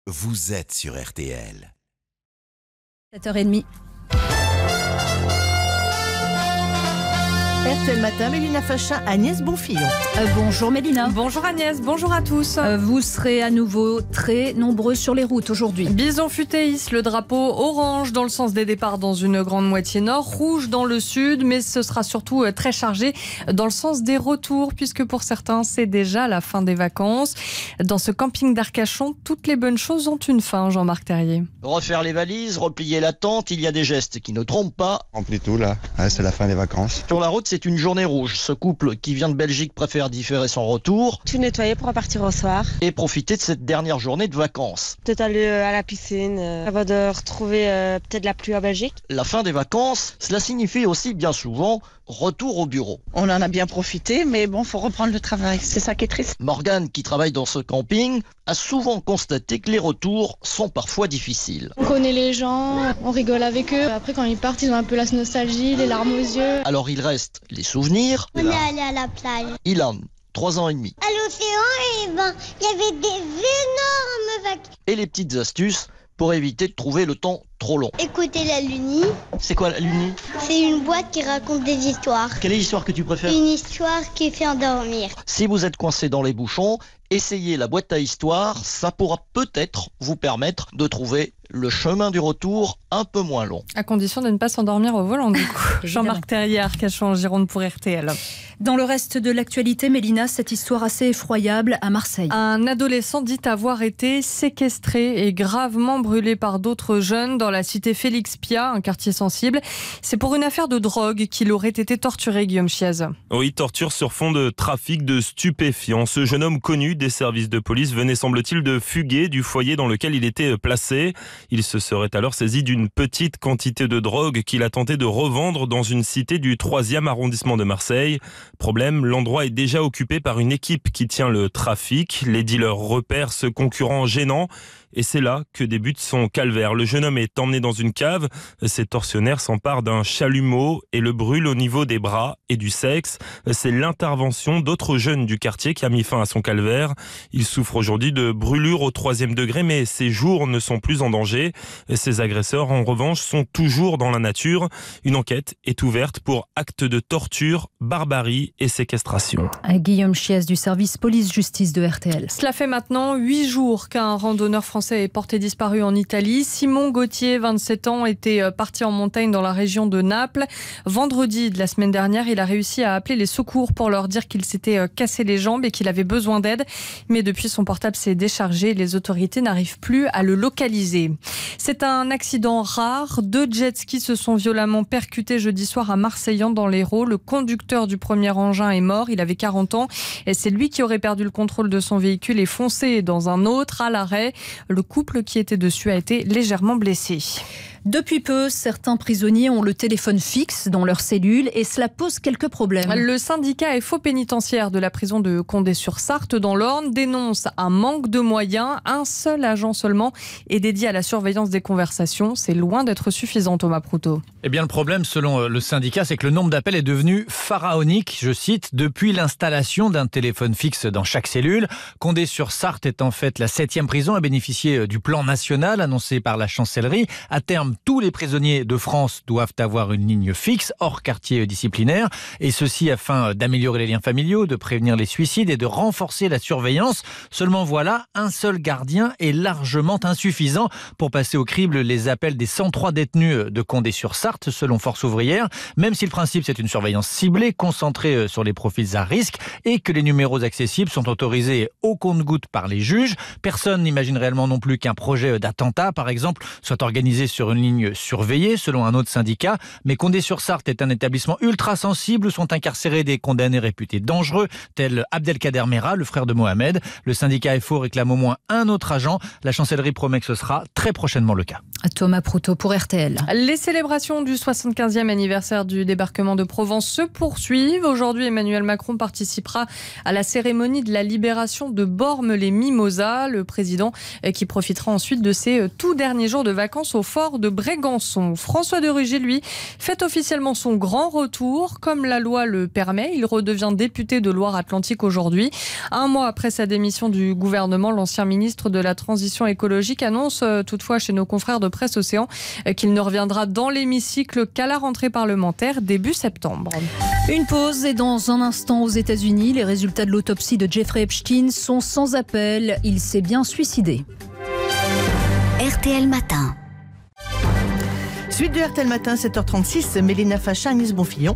vous êtes sur RTL. 7h30. RTL Matin, Mélina Fachin, Agnès Bonfillon. Bonjour Mélina. Bonjour Agnès, bonjour à tous. Vous serez à nouveau très nombreux sur les routes aujourd'hui. Bison futé hisse le drapeau orange dans le sens des départs dans une grande moitié nord, rouge dans le sud, mais ce sera surtout très chargé dans le sens des retours, puisque pour certains c'est déjà la fin des vacances. Dans ce camping d'Arcachon, toutes les bonnes choses ont une fin, Jean-Marc Terrier. Refaire les valises, replier la tente, il y a des gestes qui ne trompent pas. Remplis tout là, c'est la fin des vacances. Sur la route, c'est une journée rouge. Ce couple qui vient de Belgique préfère différer son retour. Tout nettoyer pour repartir au soir. Et profiter de cette dernière journée de vacances. Peut-être aller à la piscine avant de retrouver peut-être la pluie en Belgique. La fin des vacances, cela signifie aussi bien souvent retour au bureau. On en a bien profité, mais bon, faut reprendre le travail. C'est ça qui est triste. Morgane, qui travaille dans ce camping, a souvent constaté que les retours sont parfois difficiles. On connaît les gens, on rigole avec eux. Après, quand ils partent, ils ont un peu la nostalgie, les larmes aux yeux. Alors il reste les souvenirs. On est allé à la plage. Ilan, 3 ans et demi. À l'océan, il y avait des énormes vagues. Et les petites astuces pour éviter de trouver le temps trop long. Écoutez la Luni. C'est quoi la Luni? C'est une boîte qui raconte des histoires. Quelle est l'histoire que tu préfères? Une histoire qui fait endormir. Si vous êtes coincé dans les bouchons, essayez la boîte à histoires, ça pourra peut-être vous permettre de trouver le chemin du retour un peu moins long. À condition de ne pas s'endormir au volant, du coup. Jean-Marc Terrier, Arcachon, en Gironde pour RTL. Dans le reste de l'actualité, Mélina, cette histoire assez effroyable à Marseille. Un adolescent dit avoir été séquestré et gravement brûlé par d'autres jeunes dans la cité Félix Piat, un quartier sensible. C'est pour une affaire de drogue qu'il aurait été torturé, Guillaume Chiez. Oui, torture sur fond de trafic de stupéfiants. Ce jeune homme connu des services de police venait, semble-t-il, de fuguer du foyer dans lequel il était placé. Il se serait alors saisi d'une petite quantité de drogue qu'il a tenté de revendre dans une cité du 3e arrondissement de Marseille. Problème, l'endroit est déjà occupé par une équipe qui tient le trafic. Les dealers repèrent ce concurrent gênant. Et c'est là que débute son calvaire. Le jeune homme est emmené dans une cave. Ces tortionnaires s'emparent d'un chalumeau et le brûlent au niveau des bras et du sexe. C'est l'intervention d'autres jeunes du quartier qui a mis fin à son calvaire. Il souffre aujourd'hui de brûlures au 3e degré, mais ses jours ne sont plus en danger. Ses agresseurs, en revanche, sont toujours dans la nature. Une enquête est ouverte pour actes de torture, barbarie et séquestration. Guillaume Chiez du service police-justice de RTL. Cela fait maintenant 8 jours qu'un randonneur français est porté disparu en Italie. Simon Gauthier, 27 ans, était parti en montagne dans la région de Naples. Vendredi de la semaine dernière, il a réussi à appeler les secours pour leur dire qu'il s'était cassé les jambes et qu'il avait besoin d'aide. Mais depuis, son portable s'est déchargé. Les autorités n'arrivent plus à le localiser. C'est un accident rare. 2 jet skis se sont violemment percutés jeudi soir à Marseillan dans l'Hérault. Le conducteur du premier engin est mort. Il avait 40 ans. Et c'est lui qui aurait perdu le contrôle de son véhicule et foncé dans un autre à l'arrêt. Le couple qui était dessus a été légèrement blessé. Depuis peu, certains prisonniers ont le téléphone fixe dans leur cellule et cela pose quelques problèmes. Le syndicat FO pénitentiaire de la prison de Condé-sur-Sarthe dans l'Orne dénonce un manque de moyens. Un seul agent seulement est dédié à la surveillance des conversations. C'est loin d'être suffisant, Thomas Proutot. Eh bien, le problème, selon le syndicat, c'est que le nombre d'appels est devenu pharaonique, je cite, depuis l'installation d'un téléphone fixe dans chaque cellule. Condé-sur-Sarthe est en fait la 7e prison à bénéficier du plan national annoncé par la chancellerie. À terme, tous les prisonniers de France doivent avoir une ligne fixe hors quartier disciplinaire, et ceci afin d'améliorer les liens familiaux, de prévenir les suicides et de renforcer la surveillance. Seulement voilà, un seul gardien est largement insuffisant pour passer au crible les appels des 103 détenus de Condé-sur-Sarthe, selon Force ouvrière, même si le principe c'est une surveillance ciblée, concentrée sur les profils à risque, et que les numéros accessibles sont autorisés au compte-gouttes par les juges. Personne n'imagine réellement non plus qu'un projet d'attentat, par exemple, soit organisé sur une ligne surveillée, selon un autre syndicat. Mais Condé-sur-Sarthe est un établissement ultra sensible où sont incarcérés des condamnés réputés dangereux, tels Abdelkader Mera, le frère de Mohamed. Le syndicat FO réclame au moins un autre agent. La chancellerie promet que ce sera très prochainement le cas. Thomas Proutot pour RTL. Les célébrations du 75e anniversaire du débarquement de Provence se poursuivent. Aujourd'hui, Emmanuel Macron participera à la cérémonie de la libération de Bormes-les-Mimosas. Le président qui profitera ensuite de ses tout derniers jours de vacances au fort de de Brégançon. François de Rugy, lui, fait officiellement son grand retour. Comme la loi le permet, il redevient député de Loire-Atlantique aujourd'hui. Un mois après sa démission du gouvernement, l'ancien ministre de la Transition écologique annonce toutefois chez nos confrères de Presse Océan qu'il ne reviendra dans l'hémicycle qu'à la rentrée parlementaire début septembre. Une pause et dans un instant aux États-Unis, les résultats de l'autopsie de Jeffrey Epstein sont sans appel. Il s'est bien suicidé. RTL Matin. Suite de RTL Matin, 7h36, Mélina Fachin, Agnès Bonfillon.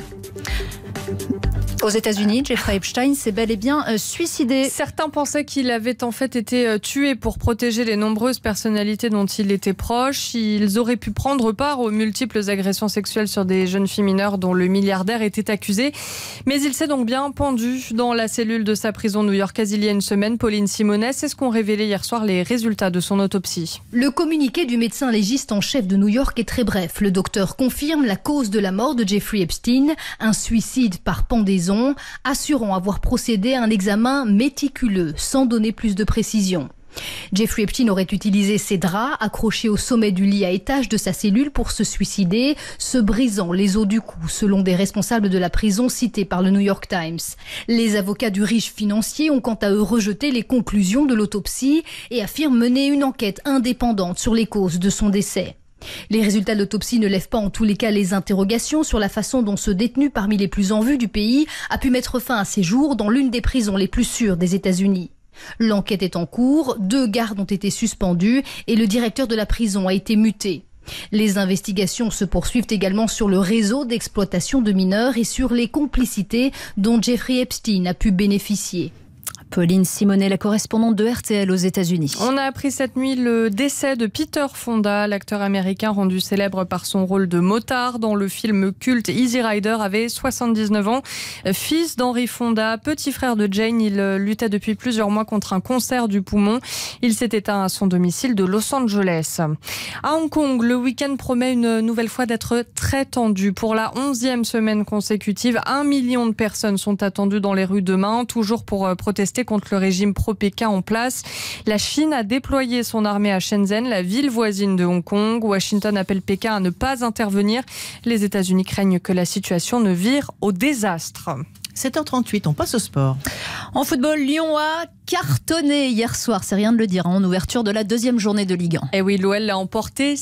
Aux États-Unis, Jeffrey Epstein s'est bel et bien suicidé. Certains pensaient qu'il avait en fait été tué pour protéger les nombreuses personnalités dont il était proche. Ils auraient pu prendre part aux multiples agressions sexuelles sur des jeunes filles mineures dont le milliardaire était accusé. Mais il s'est donc bien pendu dans la cellule de sa prison new-yorkaise il y a une semaine. Pauline Simonet, c'est ce qu'ont révélé hier soir les résultats de son autopsie. Le communiqué du médecin légiste en chef de New York est très bref. Le docteur confirme la cause de la mort de Jeffrey Epstein, un suicide par pendaison, assurant avoir procédé à un examen méticuleux, sans donner plus de précision. Jeffrey Epstein aurait utilisé ses draps accrochés au sommet du lit à étage de sa cellule pour se suicider, se brisant les os du cou, selon des responsables de la prison cités par le New York Times. Les avocats du riche financier ont quant à eux rejeté les conclusions de l'autopsie et affirment mener une enquête indépendante sur les causes de son décès. Les résultats de l'autopsie ne lèvent pas en tous les cas les interrogations sur la façon dont ce détenu parmi les plus en vue du pays a pu mettre fin à ses jours dans l'une des prisons les plus sûres des États-Unis. L'enquête est en cours, 2 gardes ont été suspendus et le directeur de la prison a été muté. Les investigations se poursuivent également sur le réseau d'exploitation de mineurs et sur les complicités dont Jeffrey Epstein a pu bénéficier. Pauline Simonet, la correspondante de RTL aux États-Unis. On a appris cette nuit le décès de Peter Fonda, l'acteur américain rendu célèbre par son rôle de motard dans le film culte Easy Rider, avait 79 ans. Fils d'Henry Fonda, petit frère de Jane, il luttait depuis plusieurs mois contre un cancer du poumon. Il s'est éteint à son domicile de Los Angeles. À Hong Kong, le week-end promet une nouvelle fois d'être très tendu. Pour la 11e semaine consécutive, 1 million de personnes sont attendues dans les rues demain, toujours pour protester contre le régime pro-Pékin en place. La Chine a déployé son armée à Shenzhen, la ville voisine de Hong Kong. Washington appelle Pékin à ne pas intervenir. Les États-Unis craignent que la situation ne vire au désastre. 7h38, on passe au sport. En football, Lyon a cartonné hier soir, c'est rien de le dire, en ouverture de la 2e journée de Ligue 1. Et oui, l'OL l'a emporté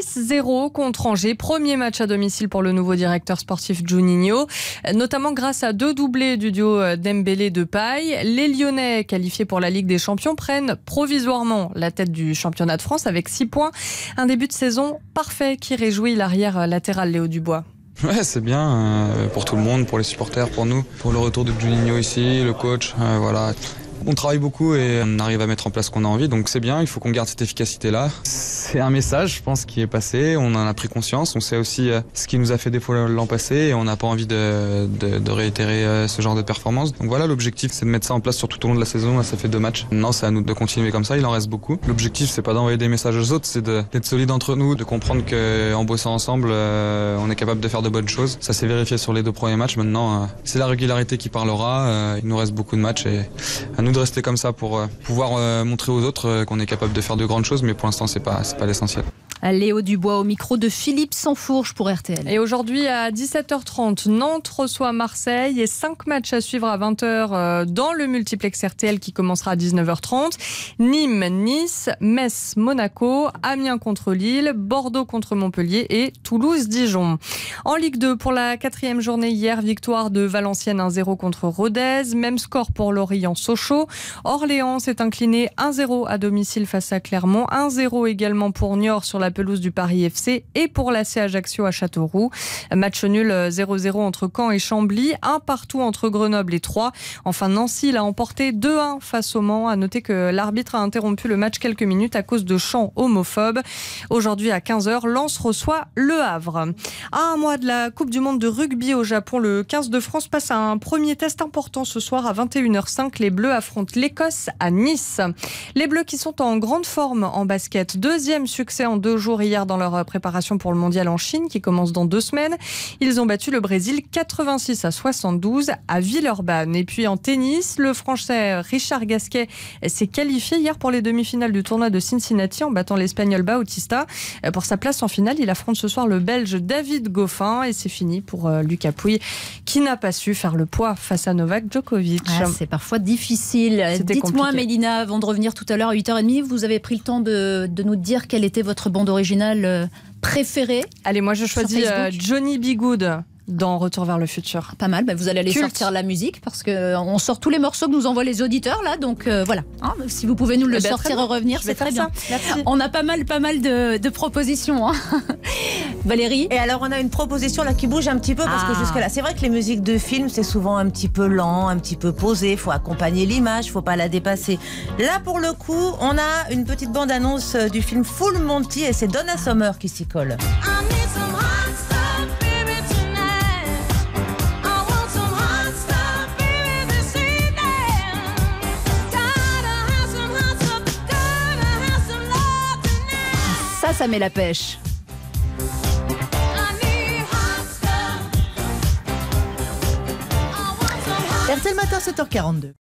6-0 contre Angers. Premier match à domicile pour le nouveau directeur sportif Juninho, notamment grâce à 2 doublés du duo Dembélé-Depay. Les Lyonnais, qualifiés pour la Ligue des Champions, prennent provisoirement la tête du championnat de France avec 6 points. Un début de saison parfait qui réjouit l'arrière latéral Léo Dubois. Ouais, c'est bien pour tout le monde, pour les supporters, pour nous, pour le retour de Juninho ici, le coach, voilà. On travaille beaucoup et on arrive à mettre en place ce qu'on a envie, donc c'est bien, il faut qu'on garde cette efficacité-là. C'est un message, je pense, qui est passé, on en a pris conscience, on sait aussi ce qui nous a fait défaut l'an passé et on n'a pas envie de réitérer ce genre de performance. Donc voilà, l'objectif c'est de mettre ça en place sur tout au long de la saison, là, ça fait 2 matchs. Maintenant c'est à nous de continuer comme ça, il en reste beaucoup. L'objectif c'est pas d'envoyer des messages aux autres, c'est d'être solide entre nous, de comprendre qu'en bossant ensemble, on est capable de faire de bonnes choses. Ça s'est vérifié sur les 2 premiers matchs, maintenant c'est la régularité qui parlera, il nous reste beaucoup de matchs et à nous de rester comme ça pour pouvoir montrer aux autres qu'on est capable de faire de grandes choses, mais pour l'instant c'est pas l'essentiel. Léo Dubois au micro de Philippe Sansfourche pour RTL. Et aujourd'hui à 17h30, Nantes reçoit Marseille et 5 matchs à suivre à 20h dans le multiplex RTL qui commencera à 19h30. Nîmes, Nice, Metz, Monaco, Amiens contre Lille, Bordeaux contre Montpellier et Toulouse, Dijon. En Ligue 2, pour la 4e journée hier, victoire de Valenciennes 1-0 contre Rodez. Même score pour Lorient-Sochaux. Orléans s'est incliné 1-0 à domicile face à Clermont. 1-0 également pour Niort sur la pelouse du Paris FC et pour l'AC Ajaccio à Châteauroux. Match nul 0-0 entre Caen et Chambly, 1-1 entre Grenoble et Troyes. Enfin, Nancy l'a emporté 2-1 face au Mans. À noter que l'arbitre a interrompu le match quelques minutes à cause de chants homophobes. Aujourd'hui à 15h, Lens reçoit Le Havre. À un mois de la Coupe du Monde de rugby au Japon, le 15 de France passe à un premier test important ce soir à 21h05. Les Bleus affrontent l'Écosse à Nice. Les Bleus qui sont en grande forme en basket. 2e succès en 2 jour hier dans leur préparation pour le mondial en Chine qui commence dans 2 semaines. Ils ont battu le Brésil 86-72 à Villeurbanne. Et puis en tennis, le Français Richard Gasquet s'est qualifié hier pour les demi-finales du tournoi de Cincinnati en battant l'Espagnol Bautista. Pour sa place en finale, il affronte ce soir le Belge David Goffin et c'est fini pour Lucas Pouille qui n'a pas su faire le poids face à Novak Djokovic. C'est parfois difficile. Dites-moi Mélina, avant de revenir tout à l'heure à 8h30, vous avez pris le temps de nous dire quelle était votre bande originale préférée. Allez, moi je choisis Johnny B. Good dans Retour vers le futur. Pas mal, vous allez aller sortir la musique parce qu'on sort tous les morceaux que nous envoient les auditeurs là, donc voilà. Si vous pouvez nous le sortir et revenir, c'est très bien. Merci. On a pas mal de propositions. Valérie ? Et alors on a une proposition là qui bouge un petit peu parce que jusque là, c'est vrai que les musiques de films c'est souvent un petit peu lent, un petit peu posé, faut accompagner l'image, faut pas la dépasser. Là pour le coup, on a une petite bande-annonce du film Full Monty et c'est Donna Summer qui s'y colle. Ça met la pêche. RTL Matin, 7h42.